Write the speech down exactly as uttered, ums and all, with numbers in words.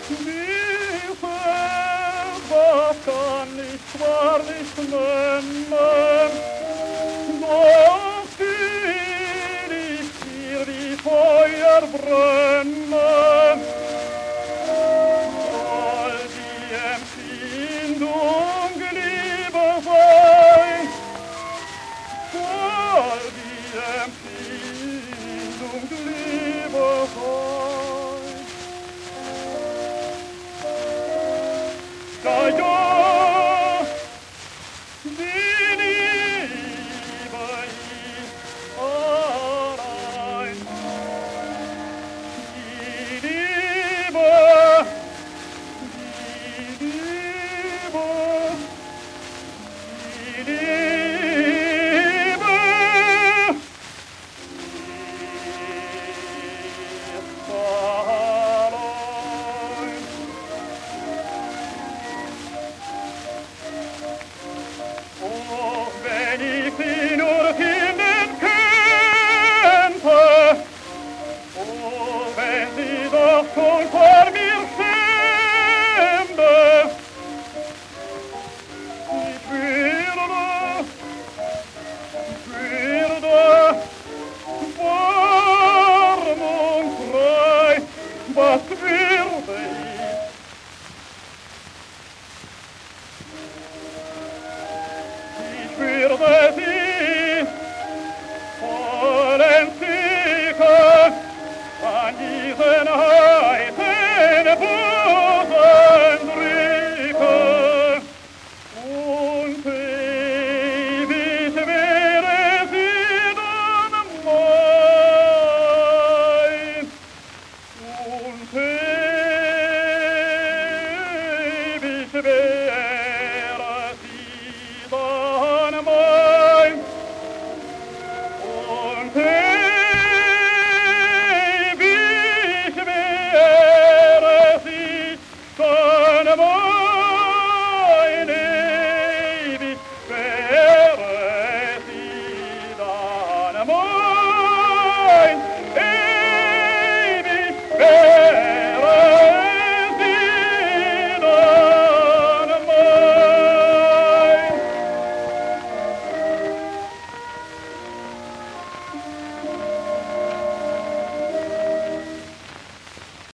Dieses, was kann ich zwar nicht nennen, doch fühl ich hier wie Feuer brennen. Soll die Empfindung Liebe sein, soll die Empfindung Liebe sein. Ja, ja, die Liebe ist allein. Die Liebe, die Liebe, die Liebe ist allein. Oh, wenn ich sie nur finden könnte, oh, wenn sie doch schon vor mir stände, ich würde, ich würde warm und frei, was würde ich? Ich würde sie vollends sicher an diesen heißen Busen drücken, und ewig wäre sie dann mein, und ewig wäre